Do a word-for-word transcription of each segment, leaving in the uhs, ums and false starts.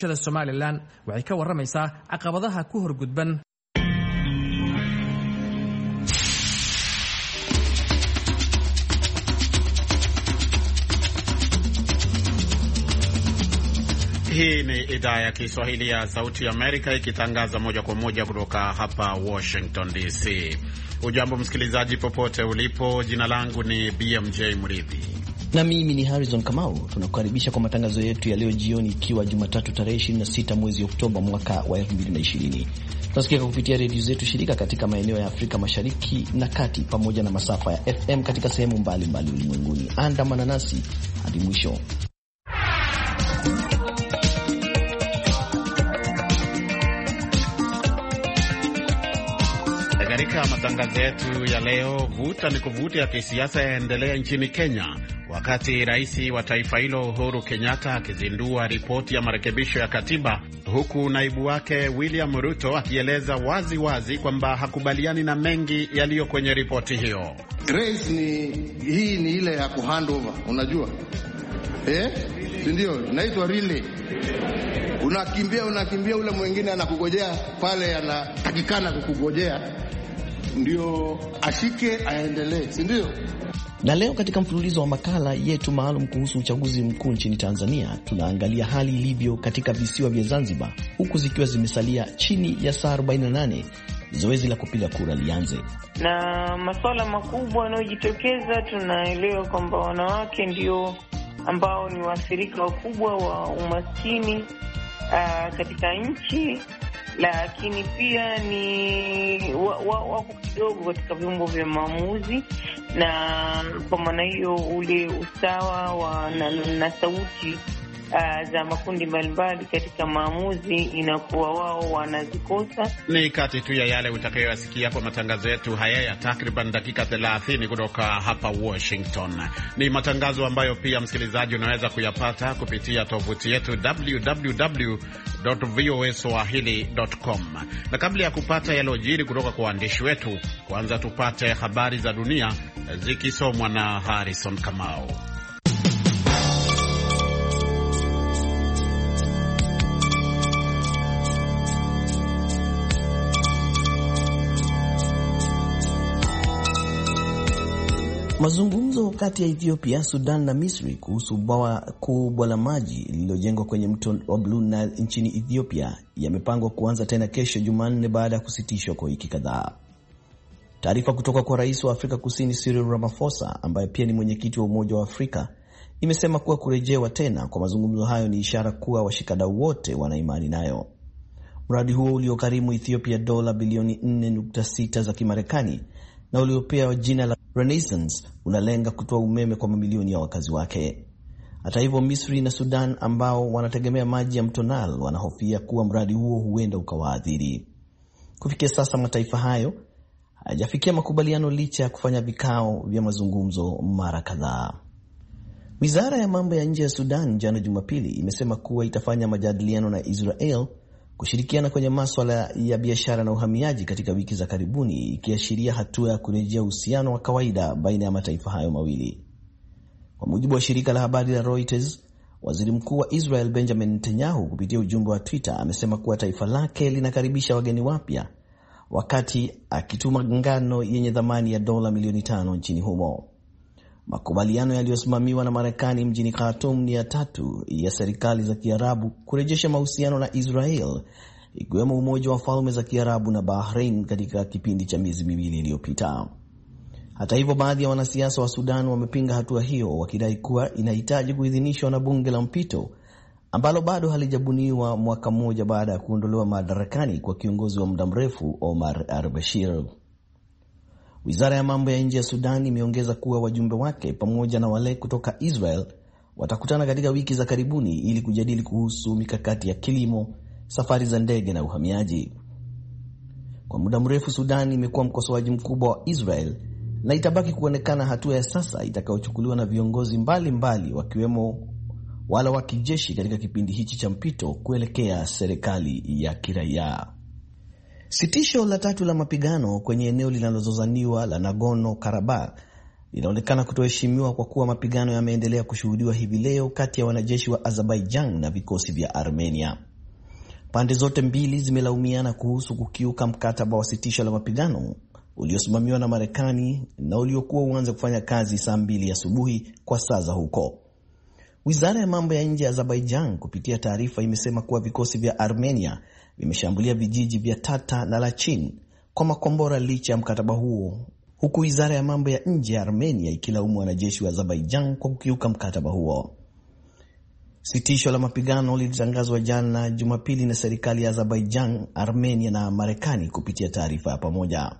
Somaliland waxay ka waramaysaa caqabadaha ku horgudban. Hii ni idhaa ya Kiswahili ya Sauti ya Amerika ikitangaza moja kwa moja kutoka hapa Washington D C. Ujambo msikilizaji popote ulipo, jina langu ni B M J Mridhi. Na mimi ni Harrison Kamau. Tunakukaribisha kwa matangazo yetu ya leo jioni, ikiwa Jumatatu tarehe ishirini na sita mwezi Oktoba mwaka wa elfu mbili na ishirini. Tunasikia kupitia redio zetu shirika katika maeneo ya Afrika Mashariki na Kati pamoja na masafa ya F M katika sehemu mbalimbali ulimwenguni. Andamana nasi hadi mwisho. Katika matangazo yetu ya leo, vuta ni kuvuta ya kisiasa yaendelea nchini Kenya, wakati rais wa taifa hilo Uhuru Kenyatta akizindua ripoti ya marekebisho ya katiba, huku naibu wake William Ruto akieleza wazi wazi kwamba hakubaliani na mengi yaliyo kwenye ripoti hiyo. Rais ni hii ni ile ya kuhandover, unajua eh, ndio inaitwa relay. Unakimbia unakimbia, ule mwingine anakugojea pale, anatakikana kukugojea ndio ashike aendelee, si ndio? Na leo katika mfululizo wa makala yetu maalum kuhusu uchaguzi mkuu nchini Tanzania, tunaangalia hali ilivyo katika visiwa vya Zanzibar, huku zikiwa zimesalia chini ya saa arobaini na nane zoezi la kupiga kura lianze. Na masuala makubwa yanayojitokeza, tunaelewa kwamba wanawake ndio ambao ni waathirika wakubwa wa umaskini uh, katika nchi, lakini pia ni wako wa, kidogo katika vyombo vya maamuzi, na kwa maana hiyo ule usawa wa na, na sauti uh, za makundi mbalimbali katika maamuzi inakuwa wao wanazikosa. Ni kati tu ya yale utakayoyasikia kwa matangazo yetu haya ya takriban dakika thelathini kutoka hapa Washington. Ni matangazo ambayo pia msikilizaji unaweza kuyapata kupitia tovuti yetu w w w dot voa swahili dot com. Na kabla ya kupata yalojiri kutoka kwa waandishi wetu, kwanza tupate habari za dunia zikisomwa na Harrison Kamau. Mazungumzo kati ya Ethiopia, Sudan na Misri kuhusu bwawa kubwa la maji lililojengwa kwenye mto wa Blue Nile nchini Ethiopia yamepangwa kuanza tena kesho Jumanne baada ya kusitishwa kwa wiki kadhaa. Taarifa kutoka kwa Rais wa Afrika Kusini Cyril Ramaphosa, ambaye pia ni mwenyekiti wa Umoja wa Afrika, imesema kuwa kurejewa tena kwa mazungumzo hayo ni ishara kuwa washikadau wote wana imani nayo. Mradi huo uliokarimu Ethiopia dola bilioni nne nukta sita za Kimarekani na uliopewa jina la Renaissance unalenga kutoa umeme kwa mamilioni ya wakazi wake. Hata hivyo, Misri na Sudan ambao wanategemea maji ya mto Nile wanahofia kuwa mradi huo huenda ukawaathiri. Kufikia sasa mataifa hayo hayajafikia makubaliano licha ya kufanya vikao vya mazungumzo mara kadhaa. Wizara ya mambo ya nje ya Sudan jana Jumapili imesema kuwa itafanya majadiliano na Israel kushirikiana kwenye masuala ya biashara na uhamiaji katika wiki za karibuni, ikiashiria hatua ya kurejea uhusiano wa kawaida baina ya mataifa hayo mawili. Kwa mujibu wa shirika la habari la Reuters, waziri mkuu wa Israel Benjamin Netanyahu kupitia ujumbe wa Twitter amesema kuwa taifa lake linakaribisha wageni wapya, wakati akituma ngano yenye thamani ya dola milioni tano nchini humo. Makubaliano yaliyosimamiwa na Marekani mjini Khartoum ni ya tatu ya serikali za Kiarabu kurejesha mahusiano na Israel, ikiwemo Umoja wa Falme za Kiarabu na Bahrain katika kipindi cha miezi miwili iliyopita. Hata hivyo, baadhi ya wanasiasa wa Sudan wamepinga hatua hiyo, wakidai kuwa inahitaji kuidhinishwa na bunge la mpito ambalo bado halijabuniwa mwaka mmoja baada ya kuondolewa madarakani kwa kiongozi wa muda mrefu Omar al-Bashir. Wizara ya mambo ya nje ya Sudan imeongeza kuwa wajumbe wake pamoja na wale kutoka Israel watakutana katika wiki za karibuni ili kujadili kuhusu mikakati ya kilimo, safari za ndege na uhamiaji. Kwa muda mrefu Sudan imekuwa mkosoaji mkubwa wa Israel, na itabaki kuonekana hatua ya sasa itakayochukuliwa na viongozi mbalimbali wakiwemo wale wa kijeshi katika kipindi hichi cha mpito kuelekea serikali ya kiraia. Sitisho la tatu la mapigano kwenye eneo linalozozaniwa la Nagorno-Karabakh linaonekana kutoheshimiwa kwa kuwa mapigano yameendelea kushuhudiwa hivi leo kati ya wanajeshi wa Azerbaijan na vikosi vya Armenia. Pande zote mbili zimelaumiana kuhusu kukiuka mkataba wa sitisho la mapigano uliosimamiwa na Marekani na uliokuwa uanze kufanya kazi saa mbili asubuhi kwa saa za huko. Wizara ya mambo ya nje ya Azerbaijan kupitia taarifa imesema kuwa vikosi vya Armenia vimeshambulia vijiji vya Tata na Lachin kwa makombora licha ya mkataba huo, huku wizara ya mambo ya nje ya Armenia ikilaumu wanajeshi wa Azerbaijan kwa kukiuka mkataba huo. Sitisho la mapigano lilitangazwa jana Jumapili na serikali ya Azerbaijan, Armenia na Marekani kupitia taarifa ya pamoja.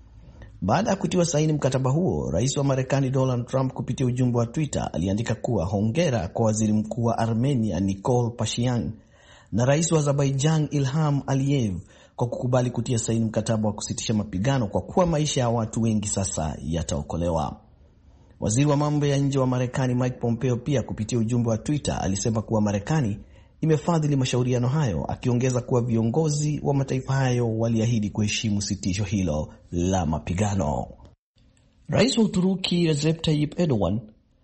Baada ya kutiwa saini mkataba huo, rais wa Marekani Donald Trump kupitia ujumbe wa Twitter aliandika kuwa hongera kwa waziri mkuu wa Armenia Nikol Pashinyan na rais wa Azerbaijan Ilham Aliyev kwa kukubali kutia saini mkataba wa kusitisha mapigano kwa kuwa maisha ya watu wengi sasa yataokolewa. Waziri wa mambo ya nje wa Marekani Mike Pompeo pia kupitia ujumbe wa Twitter alisema kuwa Marekani imefadhili mashauriano hayo, akiongeza kuwa viongozi wa mataifa hayo waliahidi kuheshimu sitisho hilo la mapigano. Rais wa Uturuki Recep Tayyip Erdogan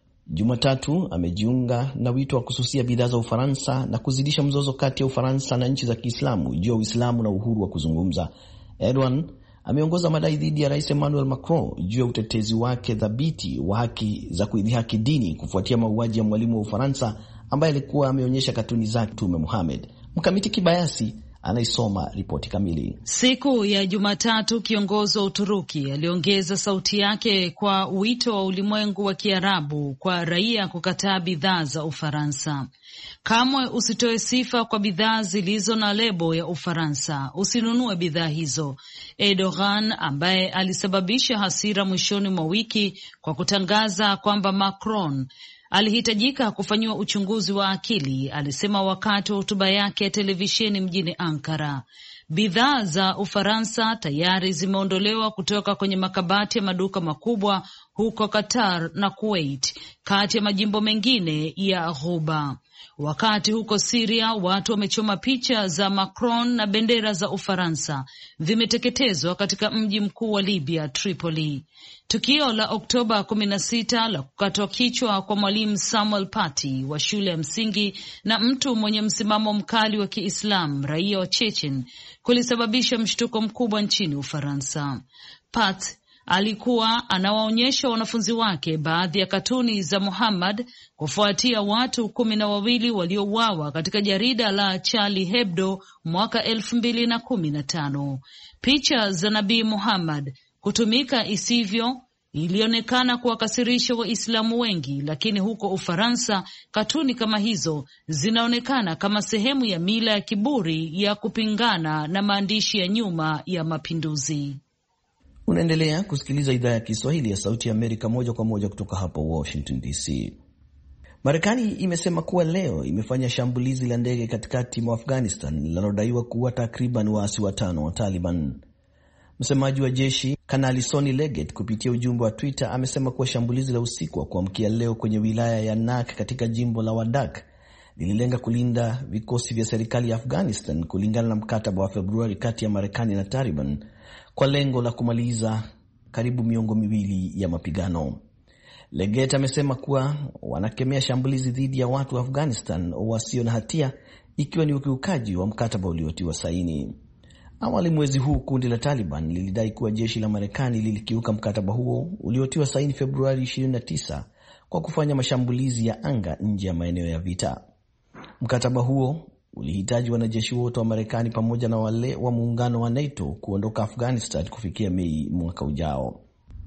Jumatatu amejiunga na wito wa kususia bidhaa za Ufaransa na kuzidisha mzozo kati ya Ufaransa na nchi za Kiislamu juu ya Uislamu na uhuru wa kuzungumza. Erdogan ameongoza madai dhidi ya Rais Emmanuel Macron juu ya utetezi wake thabiti wa haki za kuidhihaki dini kufuatia mauaji ya mwalimu wa Ufaransa ambaye alikuwa ameonyesha katuni zake Mtume Muhammad. Mkamiti Kibayasi anaisoma ripoti kamili. Siku ya Jumatatu, kiongozi wa Uturuki aliongeza sauti yake kwa wito wa ulimwengu wa Kiarabu kwa raia kukataa bidhaa za Ufaransa. Kamwe usitoe sifa kwa bidhaa zilizo na lebo ya Ufaransa, usinunue bidhaa hizo. Erdogan ambaye alisababisha hasira mwishoni mwa wiki kwa kutangaza kwamba Macron alihitajika kufanyiwa uchunguzi wa akili, alisema wakati wa hotuba yake ya televisheni mjini Ankara. Bidhaa za Ufaransa tayari zimeondolewa kutoka kwenye makabati ya maduka makubwa huko Qatar na Kuwait, kati ya majimbo mengine ya Ghuba. Wakati huko Syria watu wamechoma picha za Macron na bendera za Ufaransa vimeteketezwa katika mji mkuu wa Libya, Tripoli. Tukio la Oktoba kumi na sita la kukatwa kichwa kwa mwalimu Samuel Paty wa shule ya msingi na mtu mwenye msimamo mkali wa Kiislamu raia wa Chechen kulisababisha mshtuko mkubwa nchini Ufaransa. Paty alikuwa anawaonyesha wanafunzi wake baadhi ya katuni za Muhammad kufuatia watu kumi na wawili waliouawa katika jarida la Charlie Hebdo mwaka elfu mbili na kumi na tano. Picha za Nabii Muhammad kutumika isivyo ilionekana kuwakasirisha Waislamu wengi, lakini huko Ufaransa katuni kama hizo zinaonekana kama sehemu ya mila ya kiburi ya kupingana na maandishi ya nyuma ya mapinduzi. Unaendelea kusikiliza idhaa ya Kiswahili ya Sauti ya Amerika moja kwa moja kutoka hapa Washington D C. Marekani imesema kuwa leo imefanya shambulizi la ndege katikati mwa Afghanistan linalodaiwa kuwa takriban waasi watano wa Taliban. Msemaji wa jeshi Kanali Sonny Leggett kupitia ujumbe wa Twitter amesema kuwa shambulizi la usiku wa kuamkia leo kwenye wilaya ya Nak katika jimbo la Wardak lililenga kulinda vikosi vya serikali ya Afghanistan kulingana na mkataba wa Februari kati ya Marekani na Taliban kwa lengo la kumaliza karibu miongo miwili ya mapigano. Leggett amesema kuwa wanakemea shambulizi dhidi ya watu wa Afghanistan wasio na hatia ikiwa ni ukiukaji wa mkataba uliotiwa saini. Awali mwezi huu kundi la Taliban lilidai kuwa jeshi la Marekani lilikiuka mkataba huo uliotiwa saini Februari ishirini na tisa kwa kufanya mashambulizi ya anga nje ya maeneo ya vita. Mkataba huo ulihitaji wanajeshi wote wa Marekani pamoja na wale wa muungano wa NATO kuondoka Afghanistan kufikia Mei mwaka ujao.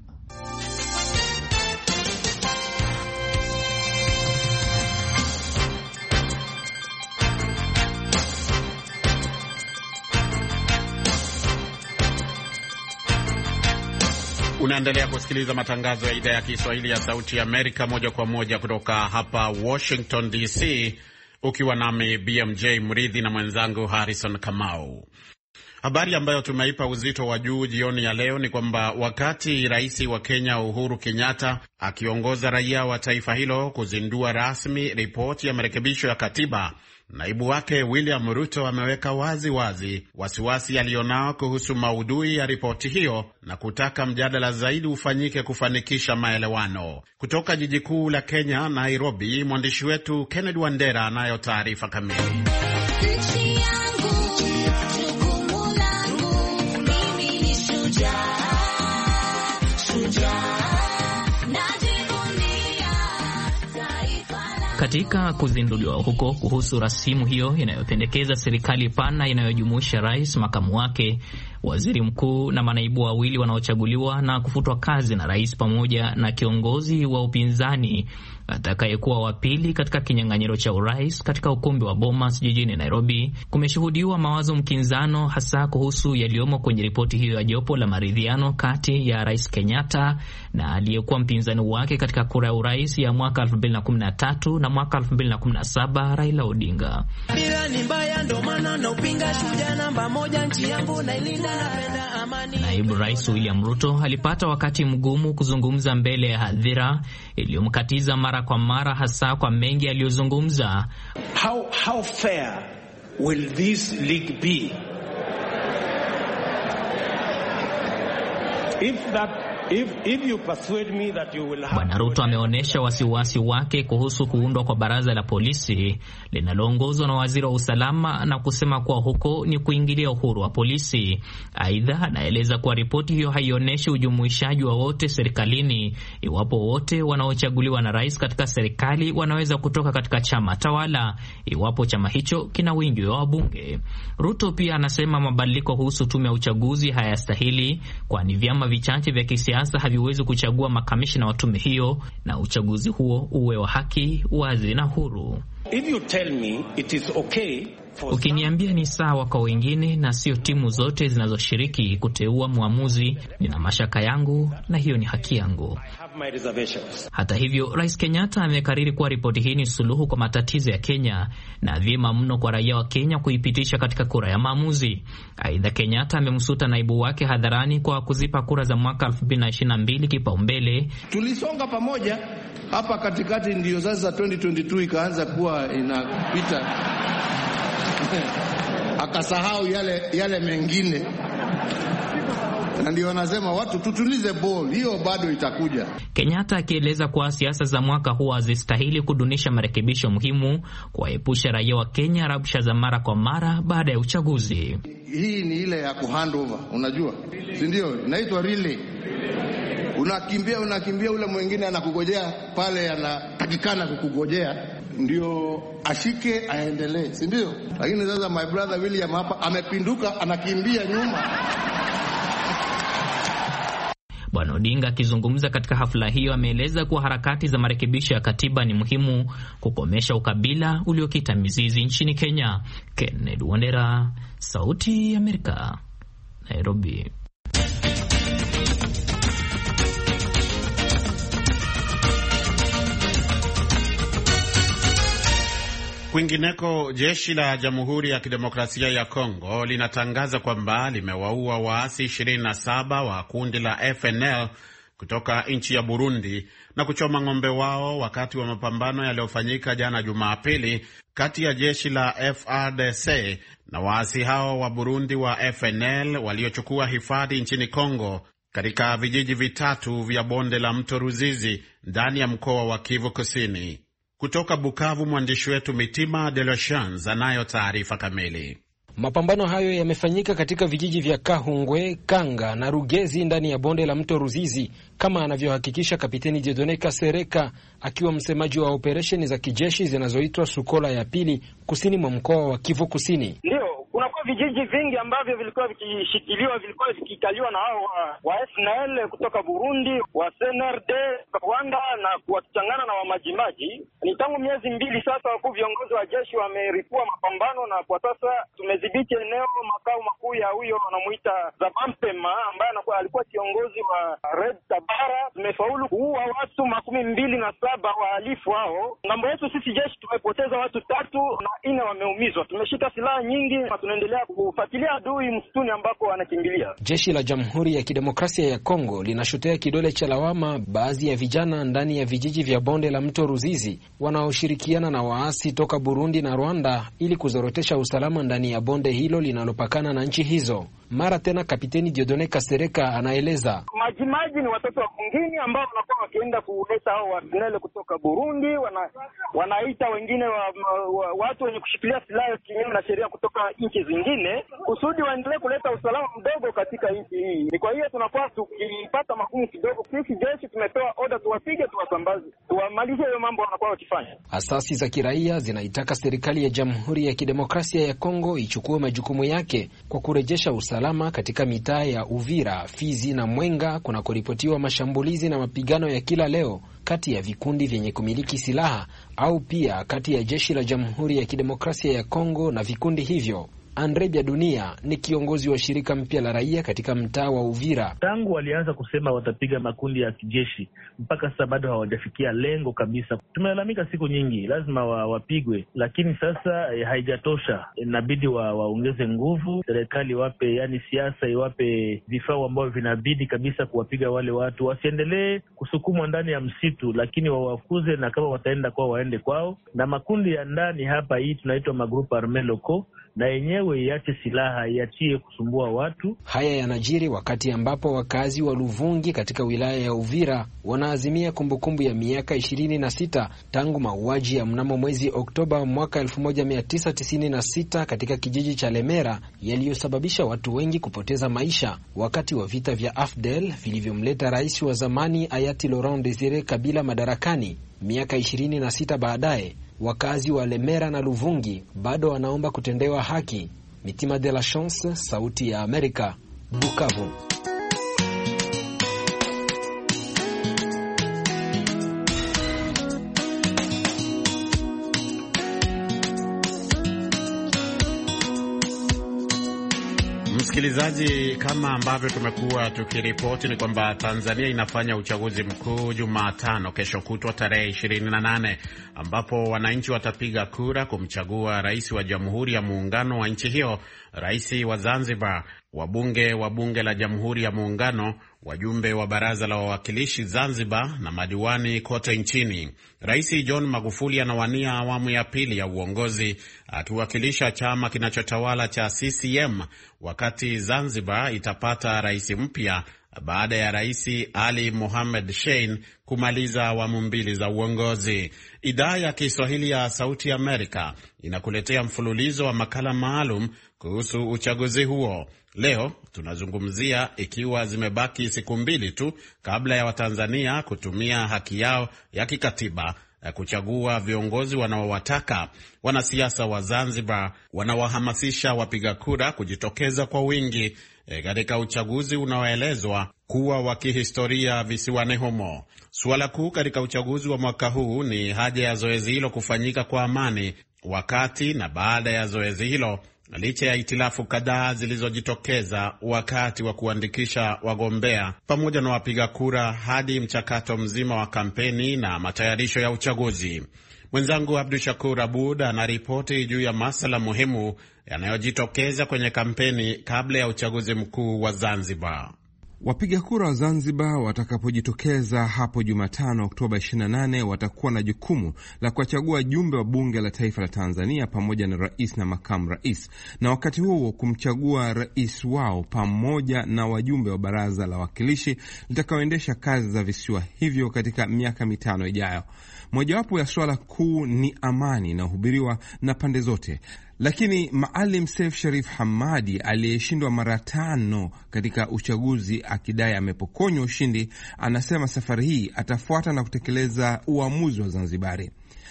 Unaendelea kusikiliza matangazo ya idhaa ya Kiswahili ya Sauti ya Amerika moja kwa moja kutoka hapa Washington D C, ukiwa nami B M J Mridhi na mwenzangu Harrison Kamau. Habari ambayo tumeipa uzito wa juu jioni ya leo ni kwamba wakati rais wa Kenya Uhuru Kenyatta akiongoza raia wa taifa hilo kuzindua rasmi ripoti ya marekebisho ya katiba, naibu wake William Ruto ameweka wazi wazi wasiwasi alionao kuhusu maudhui ya ripoti hiyo na kutaka mjadala zaidi ufanyike kufanikisha maelewano. Kutoka jiji kuu la Kenya, Nairobi, mwandishi wetu Kennedy Wandera anayo taarifa kamili. Katika kuzinduliwa huko kuhusu rasimu hiyo inayopendekeza serikali pana inayojumuisha rais, makamu wake, waziri mkuu na manaibu wawili wanaochaguliwa na kufutwa kazi na rais, pamoja na kiongozi wa upinzani atakayekuwa wa pili katika kinyang'anyiro cha urais katika ukumbi wa Bomas jijini Nairobi, kumeshuhudiwa mawazo mkinzano, hasa kuhusu yaliyomo kwenye ripoti hiyo ya jopo la maridhiano kati ya Rais Kenyatta na aliyekuwa mpinzani wake katika kura ya urais ya mwaka elfu mbili na kumi na tatu na mwaka elfu mbili na kumi na saba, Raila Odinga. Naibu Rais William Ruto alipata wakati mgumu kuzungumza mbele ya hadhira iliyomkatiza mara kwa mara, hasa kwa mengi aliyozungumza. How, how fair will this league be? If that If, if you persuade me that you will have... Bwana Ruto ameonyesha wasiwasi wake kuhusu kuundwa kwa baraza la polisi linaloongozwa na waziri wa usalama na kusema kuwa huko ni kuingilia uhuru wa polisi. Aidha, anaeleza kuwa ripoti hiyo haionyeshi ujumuishaji wa wote serikalini, iwapo wote wanaochaguliwa na rais katika serikali wanaweza kutoka katika chama tawala, iwapo chama hicho kina wingi wa wabunge. Ruto pia anasema mabadiliko kuhusu tume ya uchaguzi hayastahili, kwani vyama vichache vya kisiasa haviwezi kuchagua makamishina wa tume hiyo na uchaguzi huo uwe wa haki, wazi na huru. If you tell me it is okay for... Ukiniambia ni sawa kwa wengine na sio timu zote zinazoshiriki kuteua muamuzi, nina mashaka yangu na hiyo ni haki yangu. Hata hivyo, Rais Kenyatta amekariri kuwa ripoti hii ni suluhu kwa matatizo ya Kenya na vyema mno kwa raia wa Kenya kuipitisha katika kura ya maamuzi. Aidha, Kenyatta amemsuta naibu wake hadharani kwa kuzipa kura za mwaka elfu mbili na ishirini na mbili kipaumbele. Tulisonga pamoja hapa katikati, ndio sasa elfu mbili na ishirini na mbili ikaanza kuwa inapita akasahau yale yale mengine, na ndio wanasema watu tutulize ball, hiyo bado itakuja. Kenyatta akieleza kuwa siasa za mwaka huu hazistahili kudunisha marekebisho muhimu kuwaepusha raia wa Kenya rabsha za mara kwa mara baada ya uchaguzi. Hii ni ile ya kuhandover, unajua, si ndio? Inaitwa relay. Unakimbia unakimbia ule mwingine anakugojea pale, anatakikana kukugojea ndio ashike aendelee, si ndio? Lakini sasa my brother William hapa amepinduka, anakimbia nyuma. Bwana Odinga akizungumza katika hafla hiyo ameeleza kuwa harakati za marekebisho ya katiba ni muhimu kukomesha ukabila uliokita mizizi nchini Kenya. Kennedy Wandera, Sauti ya Amerika, Nairobi. Kwingineko, jeshi la Jamhuri ya Kidemokrasia ya Kongo linatangaza kwamba limewaua waasi ishirini na saba wa kundi la F N L kutoka nchi ya Burundi na kuchoma ng'ombe wao wakati wa mapambano yaliyofanyika jana Jumapili kati ya jeshi la F A R D C na waasi hao wa Burundi wa F N L waliochukua hifadhi nchini Kongo katika vijiji vitatu vya bonde la mto Ruzizi ndani ya mkoa wa Kivu Kusini. Kutoka Bukavu, mwandishi wetu Mitima de la Chance anayo taarifa kamili. Mapambano hayo yamefanyika katika vijiji vya Kahungwe, Kanga na Rugezi ndani ya bonde la mto Ruzizi, kama anavyohakikisha Kapiteni Dieudonne Kasereka akiwa msemaji wa operesheni za kijeshi zinazoitwa Sukola ya pili kusini mwa mkoa wa Kivu Kusini. Ndio, kuna kwa vijiji vingi ambavyo vilikuwa vikishikiliwa, vilikuwa vikikaliwa na hao wa F N L kutoka Burundi, wa C N R D Rwanda na kuwachangana na wamajimaji. Ni tangu miezi mbili sasa wakuu viongozi wa jeshi wameripua mapambano, na kwa sasa tumedhibiti eneo makao makuu ya huyo wanamuita Zabampema ambaye anakuwa alikuwa kiongozi wa Red Tabara. Tumefaulu kuua watu makumi mbili na saba wahalifu hao. Ngambo yetu sisi jeshi tumepoteza watu tatu na ine wameumizwa. Tumeshika silaha nyingi na tunaendelea kufuatilia adui msituni ambako wanakimbilia. Jeshi la Jamhuri ya Kidemokrasia ya Kongo linashotea kidole cha lawama baadhi ya vijana ndani ya vijiji vya bonde la mto Ruzizi wanaoshirikiana na waasi toka Burundi na Rwanda ili kuzorotesha usalama ndani ya bonde hilo linalopakana na nchi hizo. Mara tena Kapiteni Dieudonne Kasereka anaeleza, majimaji ni watoto wa kungini ambao wanakuwa wakienda kuleta hao wasinele kutoka Burundi, wana, wanaita wengine wa, wa, watu wenye kushikilia silaha kinyume na sheria kutoka nchi zingine kusudi waendelee kuleta usalama mdogo katika nchi hii. Ni kwa hiyo tunakuwa tukipata makumu kidogo, sisi jeshi tumepewa oda tuwapige, tuwasambaze, tuwamalize hiyo mambo wanakuwa wakifanya. Asasi za kiraia zinaitaka serikali ya Jamhuri ya Kidemokrasia ya Kongo ichukue majukumu yake kwa kurejesha usalama katika mitaa ya Uvira, Fizi na Mwenga kunakoripotiwa mashambulizi na mapigano ya kila leo kati ya vikundi vyenye kumiliki silaha au pia kati ya jeshi la Jamhuri ya Kidemokrasia ya Kongo na vikundi hivyo. Andre Bia Dunia ni kiongozi wa shirika mpya la raia katika mtaa wa Uvira. Tangu walianza kusema watapiga makundi ya kijeshi mpaka sasa bado hawajafikia lengo kabisa. Tumelalamika siku nyingi, lazima wa, wapigwe, lakini sasa eh, haijatosha. Inabidi wa, waongeze nguvu, serikali wape, yani siasa iwape vifaa ambavyo vinabidi kabisa kuwapiga wale watu, wasiendelee kusukumwa ndani ya msitu, lakini wawafukuze, na kama wataenda kwao waende kwao. Na makundi ya ndani hapa hii tunaitwa magrupu arme loko, na yenyewe iache silaha, iachie kusumbua watu. Haya yanajiri wakati ambapo wakazi wa Luvungi katika wilaya ya Uvira wanaazimia kumbukumbu ya miaka ishirini na sita tangu mauaji ya mnamo mwezi Oktoba mwaka elfu moja mia tisa tisini na sita katika kijiji cha Lemera yaliyosababisha watu wengi kupoteza maisha wakati wa vita vya A F D L vilivyomleta rais wa zamani hayati Laurent Desire Kabila madarakani. Miaka ishirini na sita baadaye, wakazi wa Lemera na Luvungi bado wanaomba kutendewa haki. Mitima de la Chance, Sauti ya Amerika, Bukavu. Msikilizaji, kama ambavyo tumekuwa tukiripoti ni kwamba Tanzania inafanya uchaguzi mkuu Jumatano, kesho kutwa tarehe ishirini na nane, ambapo wananchi watapiga kura kumchagua rais wa Jamhuri ya Muungano wa nchi hiyo, rais wa Zanzibar, wabunge wa bunge la Jamhuri ya Muungano, wajumbe wa baraza la wawakilishi Zanzibar na madiwani kote nchini. Rais John Magufuli anawania awamu ya pili ya uongozi akiwakilisha chama kinachotawala cha C C M, wakati Zanzibar itapata rais mpya baada ya Rais Ali Mohamed Shein kumaliza awamu mbili za uongozi. Idhaa ya Kiswahili ya Sauti Amerika inakuletea mfululizo wa makala maalum kuhusu uchaguzi huo. Leo tunazungumzia ikiwa zimebaki siku mbili tu kabla ya Watanzania kutumia haki yao ya kikatiba ya kuchagua viongozi wanaowataka. Wanasiasa wa Zanzibar wanawahamasisha wapiga kura kujitokeza kwa wingi katika e, uchaguzi unaoelezwa kuwa wa kihistoria visiwani humo. Suala kuu katika uchaguzi wa mwaka huu ni haja ya zoezi hilo kufanyika kwa amani wakati na baada ya zoezi hilo, licha ya itilafu kadhaa zilizojitokeza wakati wa kuandikisha wagombea pamoja na wapiga kura hadi mchakato mzima wa kampeni na matayarisho ya uchaguzi. Mwenzangu Abdu Shakur Abud anaripoti juu ya masuala muhimu yanayojitokeza kwenye kampeni kabla ya uchaguzi mkuu wa Zanzibar. Wapiga kura wa Zanzibar watakapojitokeza hapo Jumatano Oktoba ishirini na nane watakuwa na jukumu la kuwachagua jumbe wa bunge la taifa la Tanzania pamoja na rais na makamu rais, na wakati huo kumchagua rais wao pamoja na wajumbe wa baraza la wawakilishi litakaoendesha kazi za visiwa hivyo katika miaka mitano ijayo. Mojawapo ya swala kuu ni amani inayohubiriwa na pande zote. Lakini Maalim Seif Sharif Hamadi aliyeshindwa mara tano katika uchaguzi akidai amepokonywa ushindi, anasema safari hii atafuata na kutekeleza uamuzi wa Zanzibari.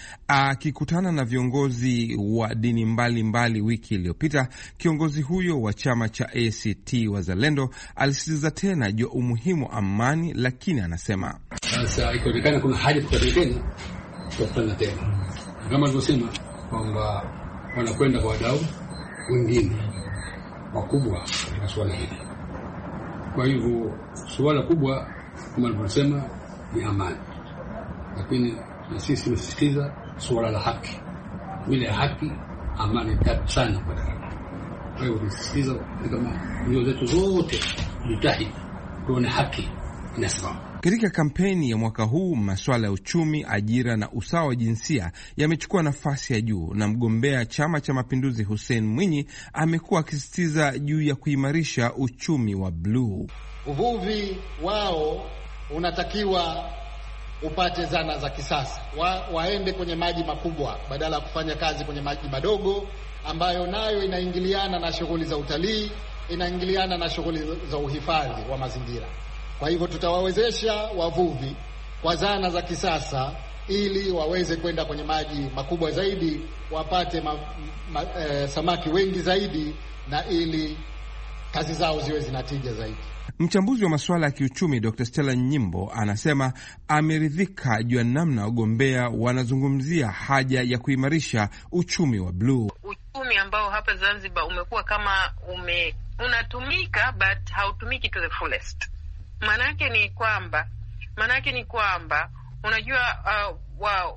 Akikutana na viongozi wa dini mbalimbali mbali wiki iliyopita, kiongozi huyo wa chama cha A C T Wazalendo alisisitiza tena juu umuhimu wa amani, lakini anasema sasa ikionekana kuna haja kukutana tena, tukutana tena kama alivyosema kwamba wanakwenda kwa wadau wengine wakubwa katika suala hili. Kwa hivyo suala kubwa kama alivyosema ni amani, lakini na sisi tunasisitiza suala la haki. Bila haki, amani tabu sana kwa daraka. Kwa hivyo tunasisitiza kama ndio zetu zote jitahidi tuone haki inasimama. Katika kampeni ya mwaka huu, masuala ya uchumi, ajira na usawa wa jinsia yamechukua nafasi ya juu, na mgombea Chama cha Mapinduzi Hussein Mwinyi amekuwa akisisitiza juu ya kuimarisha uchumi wa bluu. Uvuvi wao unatakiwa upate zana za kisasa, wa, waende kwenye maji makubwa badala ya kufanya kazi kwenye maji madogo ambayo nayo inaingiliana na shughuli za utalii, inaingiliana na shughuli za uhifadhi wa mazingira. Kwa hivyo tutawawezesha wavuvi kwa zana za kisasa ili waweze kwenda kwenye maji makubwa zaidi, wapate ma, ma, e, samaki wengi zaidi, na ili kazi zao ziwe zinatija zaidi. Mchambuzi wa masuala ya kiuchumi Doctor Stella Nyimbo anasema ameridhika juu ya namna wagombea wanazungumzia haja ya kuimarisha uchumi wa bluu. Uchumi ambao hapa Zanzibar umekuwa kama ume unatumika but hautumiki to the fullest. Manake ni kwamba manake ni kwamba unajua uh, wa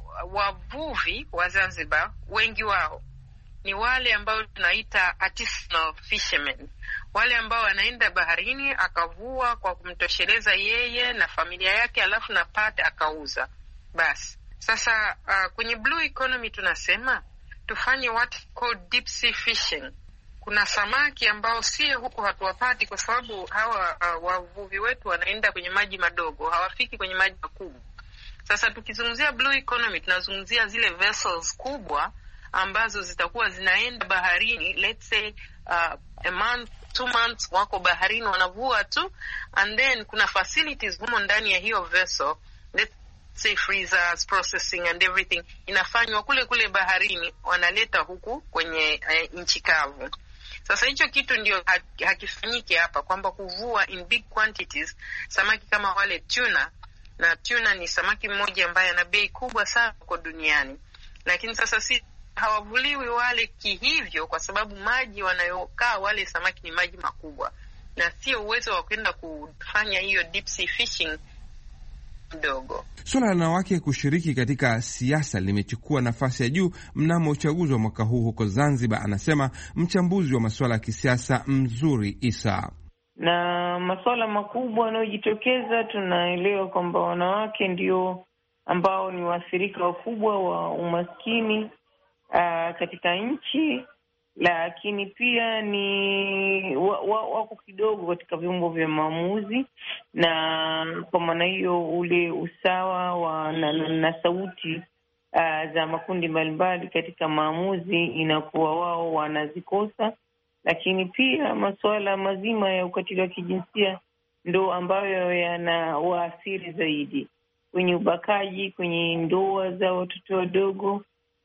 wavuvi wa Zanzibar wengi wao ni wale ambao tunaita artisanal fishermen, wale ambao wanaenda baharini akavua kwa kumtosheleza yeye na familia yake, alafu napata akauza. Basi sasa uh, kwenye blue economy tunasema tufanye what called deep sea fishing. Kuna samaki ambao sio huko hatuwapati kwa sababu hawa uh, wavuvi wetu wanaenda kwenye maji madogo, hawafiki kwenye maji makubwa. Sasa tukizungumzia blue economy tunazungumzia zile vessels kubwa ambazo zitakuwa zinaenda baharini, let's say uh, a month, two months wako baharini wanavua tu, and then kuna facilities humo ndani ya hiyo vessel, let's say freezers, processing and everything inafanywa kule kule baharini, wanaleta huku kwenye uh, nchi kavu. Sasa hicho kitu ndio hakifanyiki hapa, kwamba kuvua in big quantities samaki kama wale tuna, na tuna ni samaki mmoja ambaye ana bei kubwa sana kwa duniani, lakini sasa si hawavuliwi wale kihivyo kwa sababu maji wanayokaa wale samaki ni maji makubwa, na sio uwezo wa kwenda kufanya hiyo deep sea fishing mdogo. Suala la wanawake kushiriki katika siasa limechukua nafasi ya juu mnamo uchaguzi wa mwaka huu huko Zanzibar, anasema mchambuzi wa masuala ya kisiasa Mzuri Isa. Na masuala makubwa yanayojitokeza, tunaelewa kwamba wanawake ndio ambao ni waathirika wakubwa wa umaskini Uh, katika nchi, lakini pia ni wako wa, wa kidogo katika vyombo vya maamuzi, na kwa maana hiyo ule usawa wa na, na, na sauti uh, za makundi mbalimbali katika maamuzi inakuwa wao wanazikosa. Lakini pia masuala mazima ya ukatili wa kijinsia ndo ambayo yanawaathiri zaidi kwenye ubakaji, kwenye ndoa za watoto wadogo,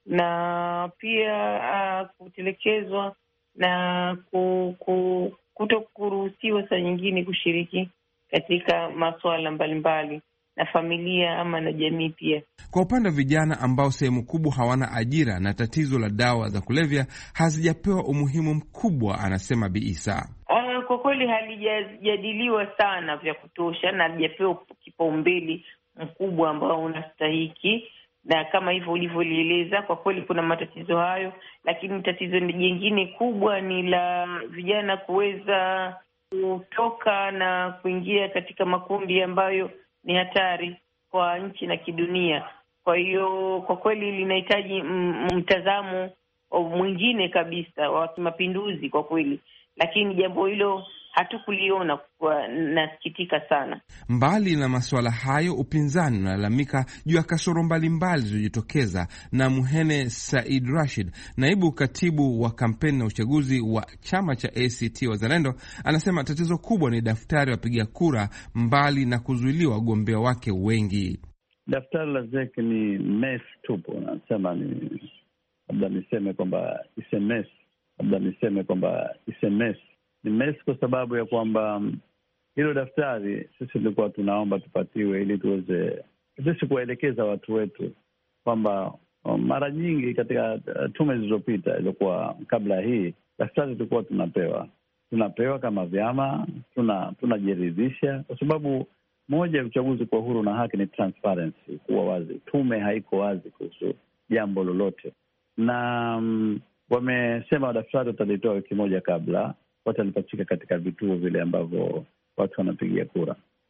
na pia uh, kutelekezwa na ku, ku, kuto kuruhusiwa saa nyingine kushiriki katika masuala mbalimbali na familia ama na jamii pia. Kwa upande wa vijana ambao sehemu kubwa hawana ajira na tatizo la dawa za kulevya hazijapewa umuhimu mkubwa, anasema Bi Isa. Uh, kwa kweli halijajadiliwa sana vya kutosha na halijapewa kipaumbele mkubwa ambao unastahiki. Na kama hivyo ulivyolieleza, kwa kweli kuna matatizo hayo, lakini tatizo jingine kubwa ni la vijana kuweza kutoka na kuingia katika makundi ambayo ni hatari kwa nchi na kidunia. Kwa hiyo kwa kweli linahitaji mtazamo mwingine kabisa wa kimapinduzi kwa kweli, lakini jambo hilo hatukuliona, kwa nasikitika sana. Mbali na masuala hayo, upinzani unalalamika juu ya kasoro mbalimbali zilizojitokeza, na Muhene Said Rashid, naibu katibu wa kampeni na uchaguzi wa chama cha A C T Wazalendo, anasema tatizo kubwa ni daftari wapiga kura, mbali na kuzuiliwa wagombea wake wengi. Daftari la Z E C ni mess tupo, nasema ni labda niseme kwamba is a mess, labda niseme kwamba is a mess ni mess kwa sababu ya kwamba hilo daftari sisi tulikuwa tunaomba tupatiwe ili tuweze sisi kuwaelekeza watu wetu kwamba mara nyingi katika tume zilizopita ilikuwa kabla hii daftari tulikuwa tunapewa tunapewa kama vyama tuna tunajiridhisha, kwa sababu moja ya uchaguzi kwa huru na haki ni transparency, kuwa wazi. Tume haiko wazi kuhusu jambo lolote, na um, wamesema daftari watalitoa wiki moja kabla watu walipachika katika vituo vile ambavyo watu wanapigia kura.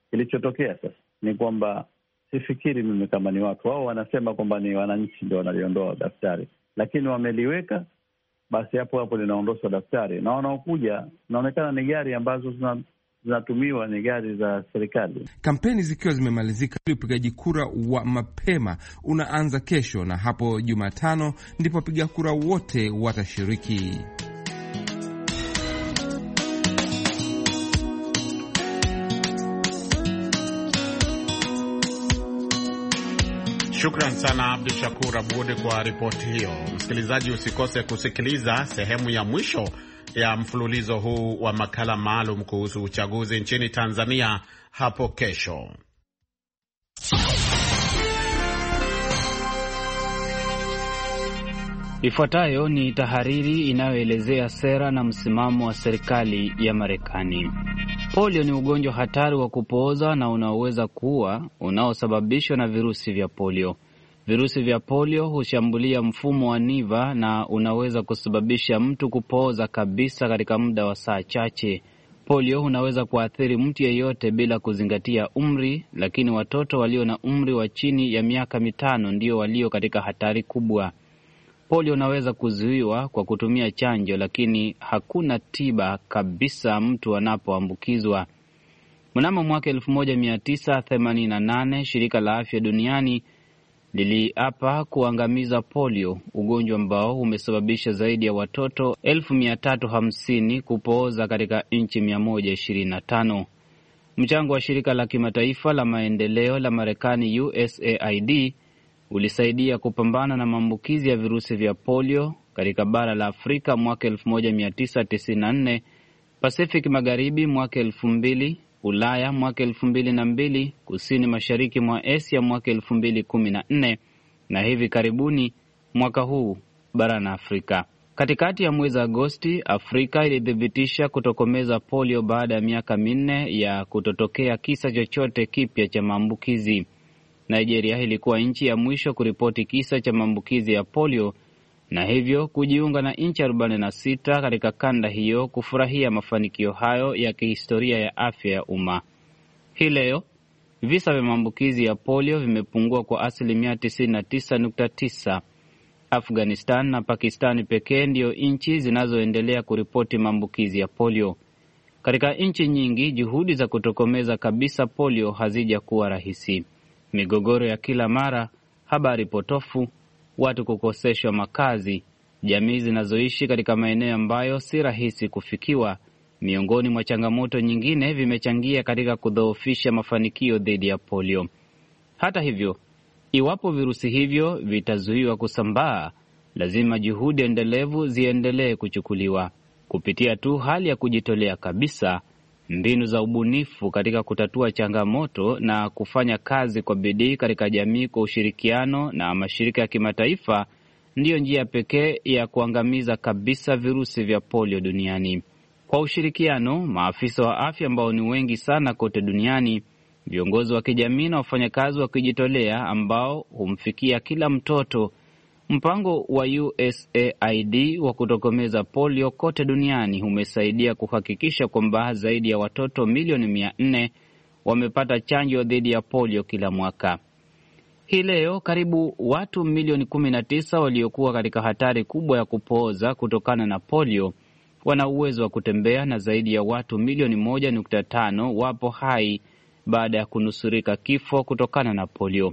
kilichotokea sasa ni kwamba sifikiri mimi kama ni watu wao wanasema kwamba ni wananchi ndio wanaliondoa daftari, lakini wameliweka, basi hapo hapo linaondoshwa daftari, na wanaokuja inaonekana ni gari ambazo zina zinatumiwa ni gari za serikali. Kampeni zikiwa zimemalizika, upigaji kura wa mapema unaanza kesho, na hapo Jumatano ndipo wapiga kura wote watashiriki. Shukran sana Abdu Shakur Abud kwa ripoti hiyo. Msikilizaji, usikose kusikiliza sehemu ya mwisho ya mfululizo huu wa makala maalum kuhusu uchaguzi nchini Tanzania hapo kesho. Ifuatayo ni tahariri inayoelezea sera na msimamo wa serikali ya Marekani. Polio ni ugonjwa hatari wa kupooza na unaoweza kuua, unaosababishwa na virusi vya polio. Virusi vya polio hushambulia mfumo wa neva na unaweza kusababisha mtu kupooza kabisa katika muda wa saa chache. Polio unaweza kuathiri mtu yeyote bila kuzingatia umri, lakini watoto walio na umri wa chini ya miaka mitano ndio walio katika hatari kubwa. Polio unaweza kuzuiwa kwa kutumia chanjo, lakini hakuna tiba kabisa mtu anapoambukizwa. Mnamo mwaka elfu moja mia tisa themanini na nane shirika la afya duniani liliapa kuangamiza polio, ugonjwa ambao umesababisha zaidi ya watoto elfu mia tatu hamsini kupooza katika nchi mia moja ishirini na tano. Mchango wa shirika la kimataifa la maendeleo la Marekani U S A I D ulisaidia kupambana na maambukizi ya virusi vya polio katika bara la Afrika mwaka elfu moja mia tisa tisini na nne, Pacific Magharibi mwaka elfu mbili, Ulaya mwaka elfu mbili na mbili, kusini mashariki mwa Asia mwaka elfu mbili kumi na nne, na hivi karibuni mwaka huu barani Afrika. Katikati ya mwezi Agosti, Afrika ilithibitisha kutokomeza polio baada ya miaka minne ya kutotokea kisa chochote kipya cha maambukizi. Nigeria ilikuwa nchi ya mwisho kuripoti kisa cha maambukizi ya polio na hivyo kujiunga na nchi arobaini na sita katika kanda hiyo kufurahia mafanikio hayo ya kihistoria ya afya ya umma. Hii leo visa vya maambukizi ya polio vimepungua kwa asilimia tisini na tisa nukta tisa. Afghanistan na Pakistani pekee ndio nchi zinazoendelea kuripoti maambukizi ya polio. Katika nchi nyingi, juhudi za kutokomeza kabisa polio hazija kuwa rahisi. Migogoro ya kila mara, habari potofu, watu kukoseshwa makazi, jamii zinazoishi katika maeneo ambayo si rahisi kufikiwa, miongoni mwa changamoto nyingine vimechangia katika kudhoofisha mafanikio dhidi ya polio. Hata hivyo, iwapo virusi hivyo vitazuiwa kusambaa, lazima juhudi endelevu ziendelee kuchukuliwa. Kupitia tu hali ya kujitolea kabisa, mbinu za ubunifu katika kutatua changamoto na kufanya kazi kwa bidii katika jamii kwa ushirikiano na mashirika ya kimataifa ndiyo njia pekee ya kuangamiza kabisa virusi vya polio duniani. Kwa ushirikiano, maafisa wa afya ambao ni wengi sana kote duniani, viongozi wa kijamii na wafanyakazi wa kujitolea ambao humfikia kila mtoto, mpango wa U S A I D wa kutokomeza polio kote duniani umesaidia kuhakikisha kwamba zaidi ya watoto milioni mia nne wamepata chanjo dhidi ya polio kila mwaka. Hii leo karibu watu milioni kumi na tisa waliokuwa katika hatari kubwa ya kupooza kutokana na polio wana uwezo wa kutembea, na zaidi ya watu milioni moja nukta tano wapo hai baada ya kunusurika kifo kutokana na polio.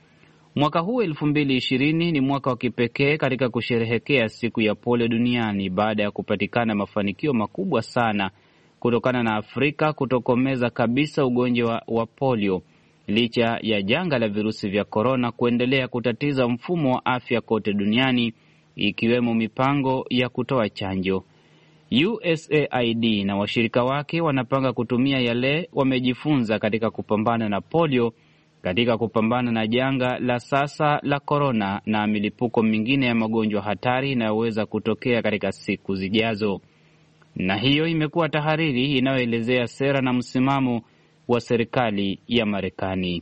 Mwaka huu elfu mbili ishirini ni mwaka wa kipekee katika kusherehekea siku ya polio duniani baada ya kupatikana mafanikio makubwa sana kutokana na Afrika kutokomeza kabisa ugonjwa wa polio, licha ya janga la virusi vya korona kuendelea kutatiza mfumo wa afya kote duniani, ikiwemo mipango ya kutoa chanjo. U S A I D na washirika wake wanapanga kutumia yale wamejifunza katika kupambana na polio katika kupambana na janga la sasa la korona na milipuko mingine ya magonjwa hatari inayoweza kutokea katika siku zijazo. Na hiyo imekuwa tahariri inayoelezea sera na msimamo wa serikali ya Marekani.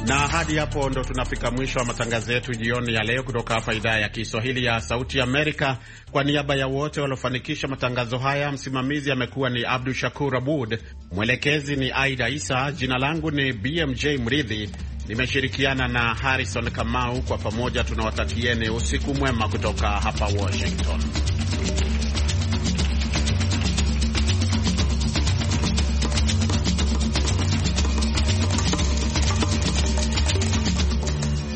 Na hadi hapo ndo tunafika mwisho wa matangazo yetu jioni ya leo kutoka hapa idhaa ya Kiswahili ya Sauti Amerika. Kwa niaba ya wote waliofanikisha matangazo haya, msimamizi amekuwa ni Abdu Shakur Abud, mwelekezi ni Aida Isa, jina langu ni B M J Mridhi, nimeshirikiana na Harrison Kamau. Kwa pamoja tunawatakieni usiku mwema kutoka hapa Washington.